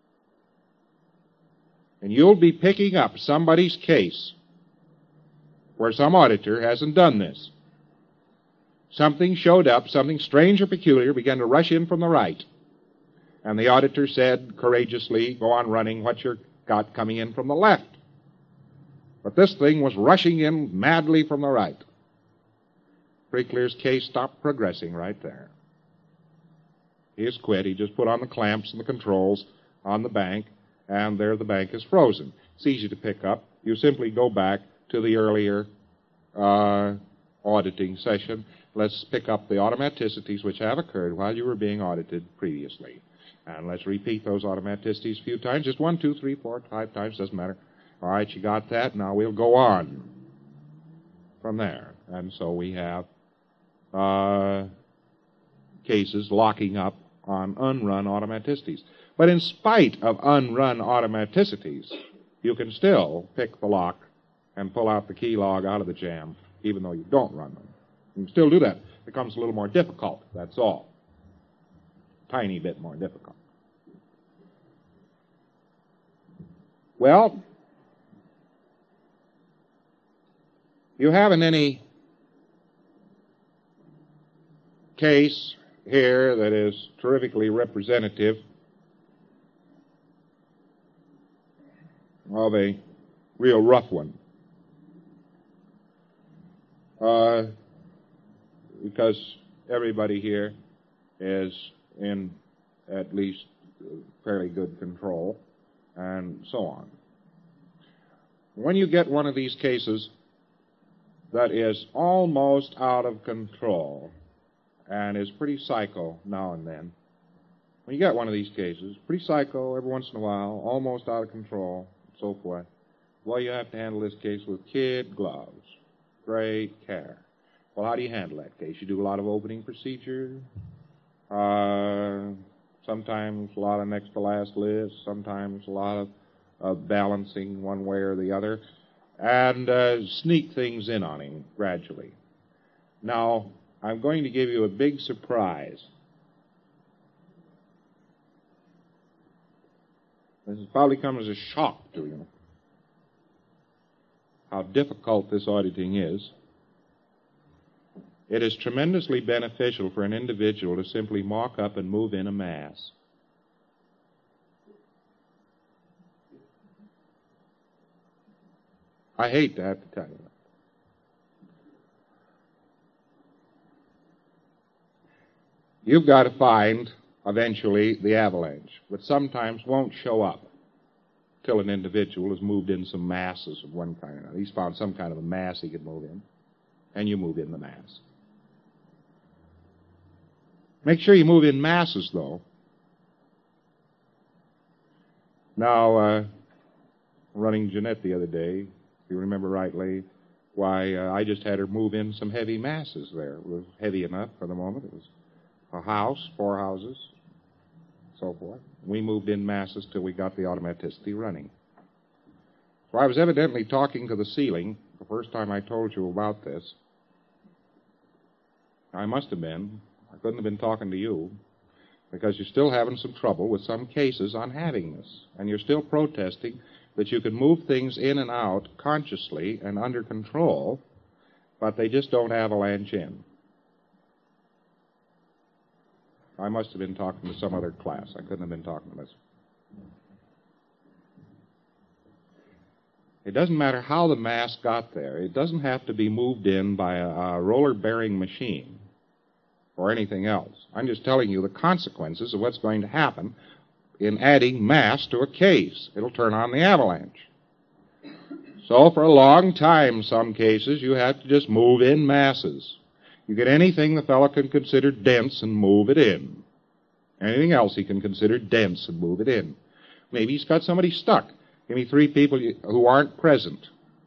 And you'll be picking up somebody's case where some auditor hasn't done this. Something showed up, something strange or peculiar began to rush in from the right. And the auditor said courageously, go on running, what you got coming in from the left. But this thing was rushing in madly from the right. Preclear's case stopped progressing right there. He has quit. He just put on the clamps and the controls on the bank, and there the bank is frozen. It's easy to pick up. You simply go back to the earlier uh, auditing session. Let's pick up the automaticities which have occurred while you were being audited previously. And let's repeat those automaticities a few times, just one, two, three, four, five times, doesn't matter. All right, you got that. Now we'll go on from there. And so we have uh, cases locking up on unrun automaticities. But in spite of unrun automaticities, you can still pick the lock and pull out the key log out of the jam, even though you don't run them. You can still do that. It becomes a little more difficult, that's all. Tiny bit more difficult. Well, you haven't any case here that is terrifically representative of a real rough one. Uh, because everybody here is in at least fairly good control, and so on. When you get one of these cases that is almost out of control and is pretty psycho now and then, when you get one of these cases, pretty psycho every once in a while, almost out of control, and so forth, well, you have to handle this case with kid gloves. Great care. Well, how do you handle that case? You do a lot of opening procedure, uh, sometimes a lot of next to last list, sometimes a lot of, of balancing one way or the other, and uh, sneak things in on him gradually. Now, I'm going to give you a big surprise. This has probably come as a shock to you, how difficult this auditing is. It is tremendously beneficial for an individual to simply mock up and move in a mass. I hate to have to tell you that. You've got to find, eventually, the avalanche, but sometimes won't show up till an individual has moved in some masses of one kind or another. He's found some kind of a mass he could move in, and you move in the mass. Make sure you move in masses, though. Now, uh, running Jeanette the other day, if you remember rightly, why, uh, I just had her move in some heavy masses there. It was heavy enough for the moment. It was a house, four houses, so forth. We moved in masses till we got the automaticity running. So I was evidently talking to the ceiling the first time I told you about this. I must have been. I couldn't have been talking to you, because you're still having some trouble with some cases on having this, and you're still protesting that you can move things in and out consciously and under control, but they just don't avalanche in. I must have been talking to some other class. I couldn't have been talking to this. It doesn't matter how the mass got there. It doesn't have to be moved in by a, a roller-bearing machine or anything else. I'm just telling you the consequences of what's going to happen in adding mass to a case. It'll turn on the avalanche. So for a long time, some cases, you have to just move in masses. You get anything the fellow can consider dense and move it in. Anything else he can consider dense and move it in. Maybe he's got somebody stuck. Give me three people who aren't present.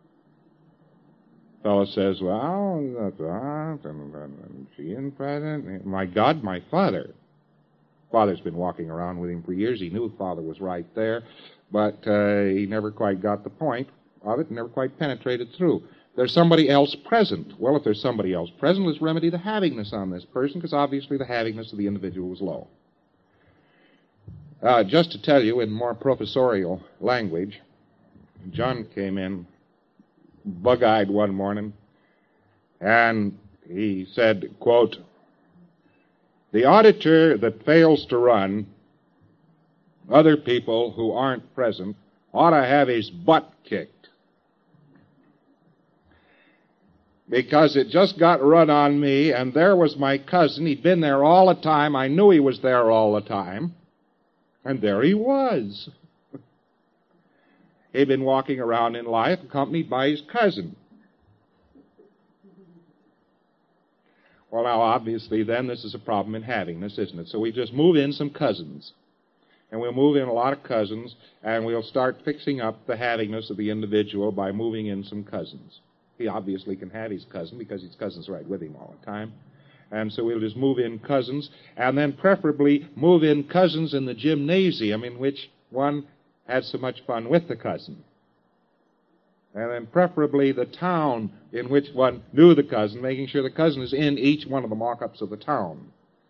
The fellow says, well, that's that, and, and she isn't present. My God, my father. Father's been walking around with him for years. He knew Father was right there, but uh, he never quite got the point of it, never quite penetrated through. There's somebody else present. Well, if there's somebody else present, let's remedy the havingness on this person, because obviously the havingness of the individual was low. Uh, just to tell you in more professorial language, John came in bug-eyed one morning, and he said, quote, the auditor that fails to run, other people who aren't present ought to have his butt kicked. Because it just got run on me, and there was my cousin. He'd been there all the time. I knew he was there all the time. And there he was. He'd been walking around in life accompanied by his cousin. Well, now, obviously, then, this is a problem in havingness, isn't it? So we just move in some cousins. And we'll move in a lot of cousins, and we'll start fixing up the havingness of the individual by moving in some cousins. He obviously can have his cousin because his cousin's right with him all the time. And so we'll just move in cousins, and then preferably move in cousins in the gymnasium in which one had so much fun with the cousin. And then preferably the town in which one knew the cousin, making sure the cousin is in each one of the mock-ups of the town.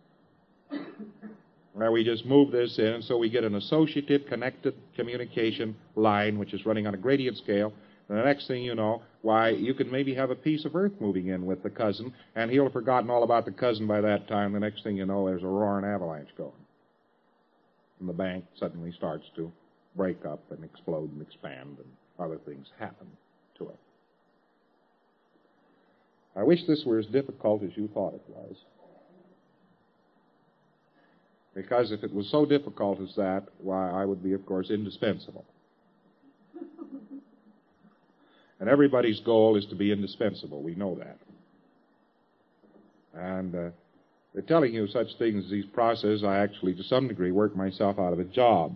Where we just move this in, and so we get an associative connected communication line which is running on a gradient scale. And the next thing you know, why, you could maybe have a piece of earth moving in with the cousin, and he'll have forgotten all about the cousin by that time. The next thing you know, there's a roaring avalanche going. And the bank suddenly starts to break up and explode and expand, and other things happen to it. I wish this were as difficult as you thought it was. Because if it was so difficult as that, why, I would be, of course, indispensable. And everybody's goal is to be indispensable. We know that. And uh, they're telling you such things as these processes. I actually, to some degree, work myself out of a job.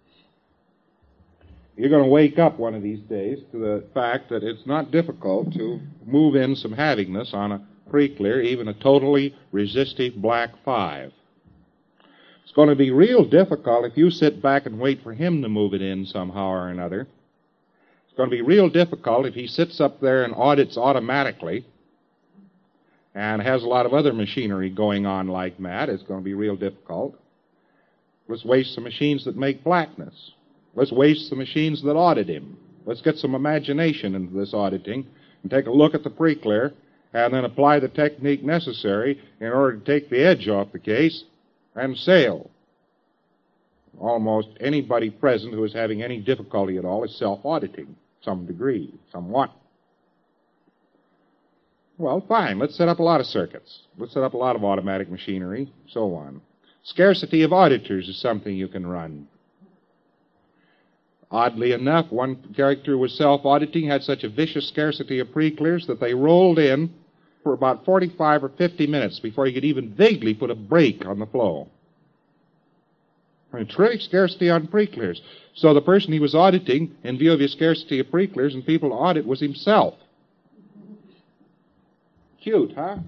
You're going to wake up one of these days to the fact that it's not difficult to move in some havingness on a pre-clear, even a totally resistive black five. It's going to be real difficult if you sit back and wait for him to move it in somehow or another. It's going to be real difficult if he sits up there and audits automatically and has a lot of other machinery going on like that. It's going to be real difficult. Let's waste some machines that make blackness. Let's waste the machines that audit him. Let's get some imagination into this auditing and take a look at the pre-clear and then apply the technique necessary in order to take the edge off the case and sail. Almost anybody present who is having any difficulty at all is self-auditing, some degree, somewhat. Well, fine, let's set up a lot of circuits. Let's set up a lot of automatic machinery, so on. Scarcity of auditors is something you can run. Oddly enough, one character who was self-auditing had such a vicious scarcity of pre-clears that they rolled in for about forty-five or fifty minutes before he could even vaguely put a brake on the flow. I mean, terrific scarcity on pre-clears. So the person he was auditing, in view of his scarcity of pre-clears and people to audit, was himself. Cute, huh?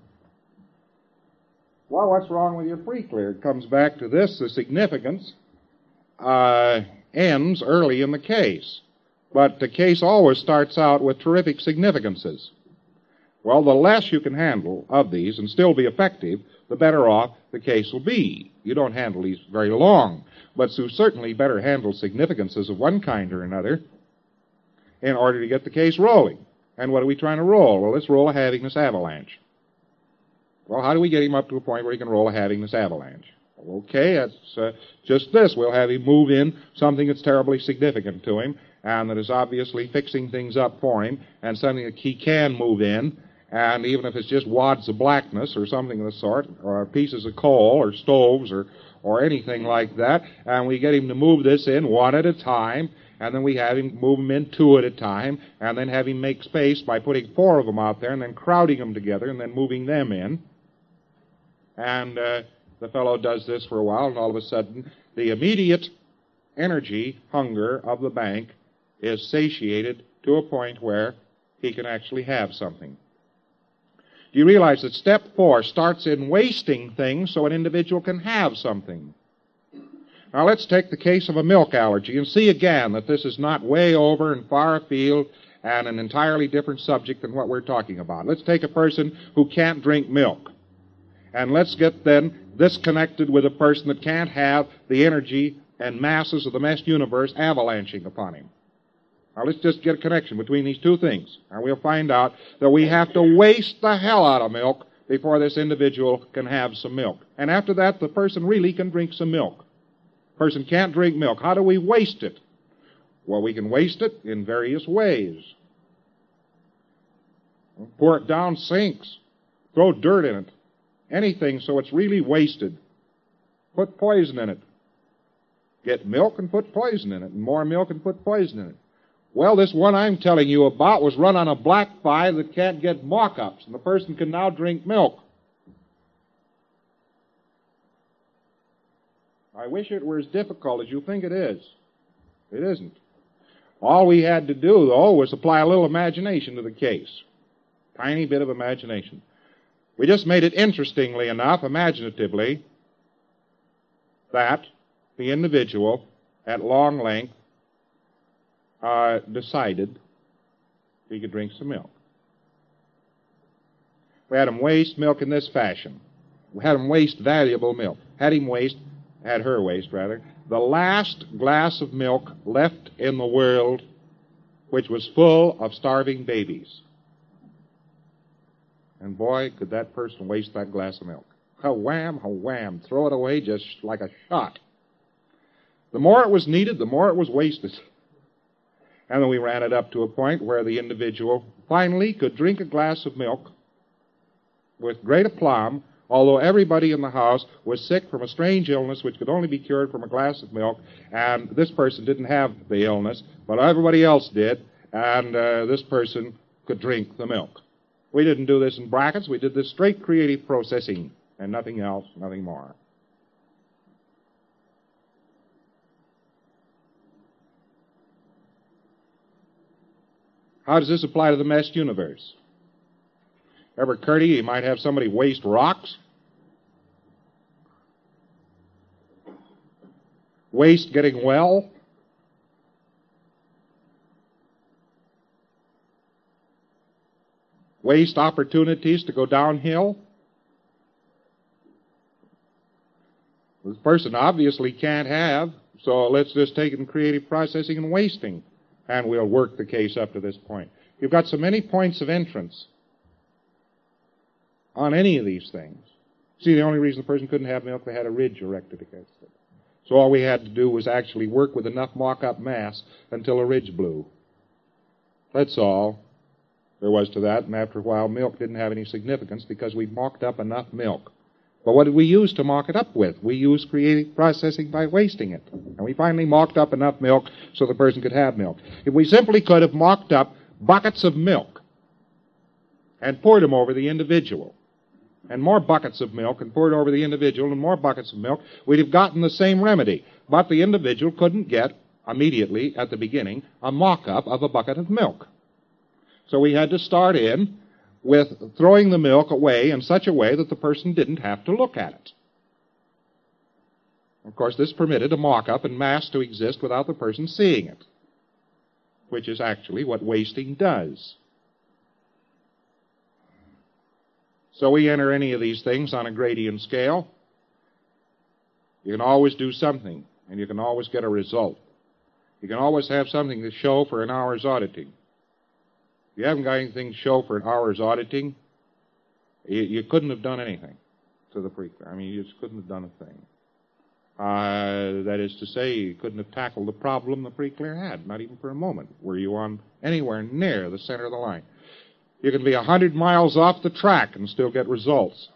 Well, what's wrong with your pre-clear? It comes back to this. The significance uh, ends early in the case. But the case always starts out with terrific significances. Well, the less you can handle of these and still be effective, the better off the case will be. You don't handle these very long, but you certainly better handle significances of one kind or another in order to get the case rolling. And what are we trying to roll? Well, let's roll a halvingness avalanche. Well, how do we get him up to a point where he can roll a halvingness avalanche? Well, okay, that's uh, just this. We'll have him move in something that's terribly significant to him and that is obviously fixing things up for him and something that he can move in. And even if it's just wads of blackness or something of the sort, or pieces of coal or stoves or, or anything like that, and we get him to move this in one at a time, and then we have him move them in two at a time, and then have him make space by putting four of them out there and then crowding them together and then moving them in. And uh, the fellow does this for a while, and all of a sudden the immediate energy hunger of the bank is satiated to a point where he can actually have something. Do you realize that step four starts in wasting things so an individual can have something? Now let's take the case of a milk allergy and see again that this is not way over and far afield and an entirely different subject than what we're talking about. Let's take a person who can't drink milk. And let's get then this connected with a person that can't have the energy and masses of the mesh universe avalanching upon him. Now let's just get a connection between these two things, and we'll find out that we have to waste the hell out of milk before this individual can have some milk. And after that, the person really can drink some milk. The person can't drink milk. How do we waste it? Well, we can waste it in various ways. Pour it down sinks. Throw dirt in it. Anything so it's really wasted. Put poison in it. Get milk and put poison in it, and more milk and put poison in it. Well, this one I'm telling you about was run on a black five that can't get mock-ups, and the person can now drink milk. I wish it were as difficult as you think it is. It isn't. All we had to do, though, was apply a little imagination to the case. Tiny bit of imagination. We just made it interestingly enough, imaginatively, that the individual, at long length, Uh, decided he could drink some milk. We had him waste milk in this fashion. We had him waste valuable milk. Had him waste, had her waste rather, the last glass of milk left in the world, which was full of starving babies. And boy, could that person waste that glass of milk. Ha-wham, ha-wham, throw it away just like a shot. The more it was needed, the more it was wasted. And then we ran it up to a point where the individual finally could drink a glass of milk with great aplomb, although everybody in the house was sick from a strange illness which could only be cured from a glass of milk, and this person didn't have the illness, but everybody else did, and uh, this person could drink the milk. We didn't do this in brackets. We did this straight creative processing, and nothing else, nothing more. How does this apply to the meshed universe? Ever occur to you, you might have somebody waste rocks? Waste getting well? Waste opportunities to go downhill? This person obviously can't have, so let's just take it in creative processing and wasting. And we'll work the case up to this point. You've got so many points of entrance on any of these things. See, the only reason the person couldn't have milk, they had a ridge erected against it. So all we had to do was actually work with enough mock-up mass until a ridge blew. That's all there was to that, and after a while, milk didn't have any significance because we mocked up enough milk. But what did we use to mock it up with? We used creative processing by wasting it. And we finally mocked up enough milk so the person could have milk. If we simply could have mocked up buckets of milk and poured them over the individual, and more buckets of milk and poured over the individual and more buckets of milk, we'd have gotten the same remedy. But the individual couldn't get immediately at the beginning a mock-up of a bucket of milk. So we had to start in with throwing the milk away in such a way that the person didn't have to look at it. Of course, this permitted a mock-up and mass to exist without the person seeing it, which is actually what wasting does. So we enter any of these things on a gradient scale. You can always do something, and you can always get a result. You can always have something to show for an hour's auditing. If you haven't got anything to show for an hour's auditing, you, you couldn't have done anything to the pre-clear. I mean, you just couldn't have done a thing. Uh, that is to say, you couldn't have tackled the problem the pre-clear had, not even for a moment. Were you on anywhere near the center of the line? You can be a hundred miles off the track and still get results.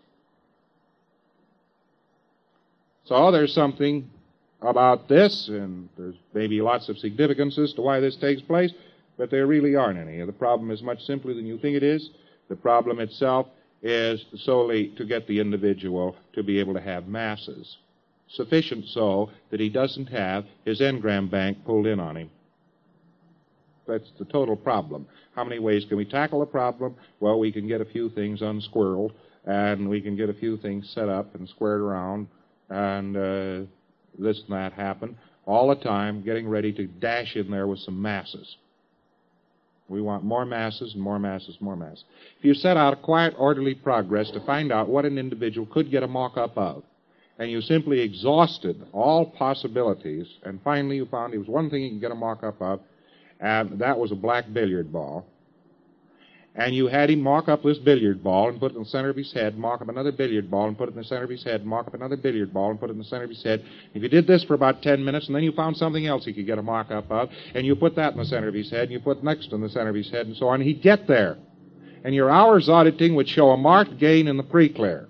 So there's something about this, and there's maybe lots of significances to why this takes place, but there really aren't any. The problem is much simpler than you think it is. The problem itself is solely to get the individual to be able to have masses, sufficient so that he doesn't have his engram bank pulled in on him. That's the total problem. How many ways can we tackle a problem? Well, we can get a few things unsquirreled, and we can get a few things set up and squared around, and uh, this and that happen, all the time getting ready to dash in there with some masses. We want more masses and more masses, more masses. If you set out a quiet, orderly progress to find out what an individual could get a mock-up of, and you simply exhausted all possibilities, and finally you found there was one thing you could get a mock-up of, and that was a black billiard ball, and you had him mock up this billiard ball and put it in the center of his head, mock up another billiard ball and put it in the center of his head, mock up another billiard ball and put it in the center of his head. If you did this for about ten minutes, and then you found something else he could get a mock-up of, and you put that in the center of his head, and you put next in the center of his head, and so on, he'd get there. And your hour's auditing would show a marked gain in the pre-clear.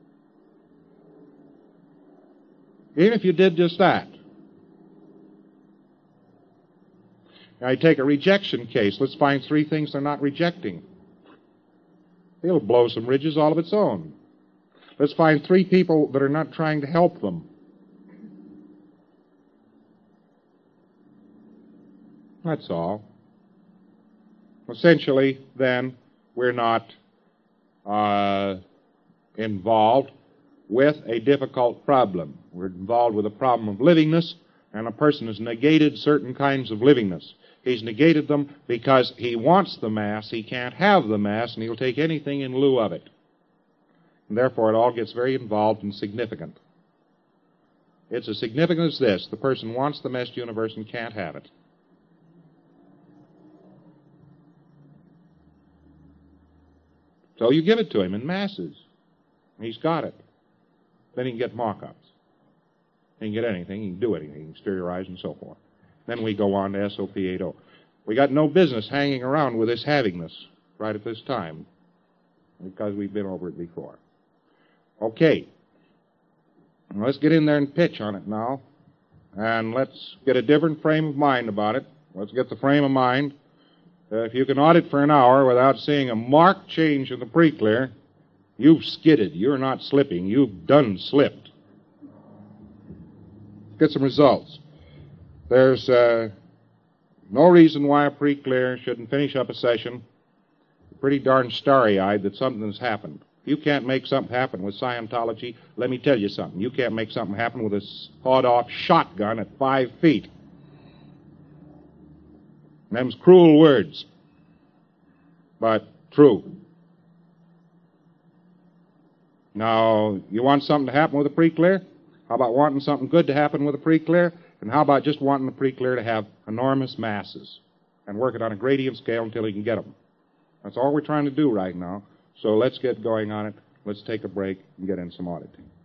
Even if you did just that. Now, you take a rejection case. Let's find three things they're not rejecting. It'll blow some ridges all of its own. Let's find three people that are not trying to help them. That's all. Essentially, then, we're not uh, involved with a difficult problem. We're involved with a problem of livingness, and a person has negated certain kinds of livingness. He's negated them because he wants the mass, he can't have the mass, and he'll take anything in lieu of it. And therefore, it all gets very involved and significant. It's as significant as this. The person wants the meshed universe and can't have it. So you give it to him in masses. He's got it. Then he can get mock-ups. He can get anything. He can do anything. He can exteriorize and so forth. Then we go on to S O P eight oh. We got no business hanging around with this havingness right at this time because we've been over it before. Okay. Let's get in there and pitch on it now. And let's get a different frame of mind about it. Let's get the frame of mind. Uh, if you can audit for an hour without seeing a marked change in the pre-clear, you've skidded. You're not slipping. You've done slipped. Get some results. There's uh, no reason why a pre-clear shouldn't finish up a session pretty darn starry-eyed that something's happened. If you can't make something happen with Scientology, let me tell you something. You can't make something happen with a sawed-off shotgun at five feet. And them's cruel words, but true. Now, you want something to happen with a pre-clear? How about wanting something good to happen with a pre-clear? And how about just wanting the pre-clear to have enormous masses and work it on a gradient scale until you can get them? That's all we're trying to do right now. So let's get going on it. Let's take a break and get in some auditing.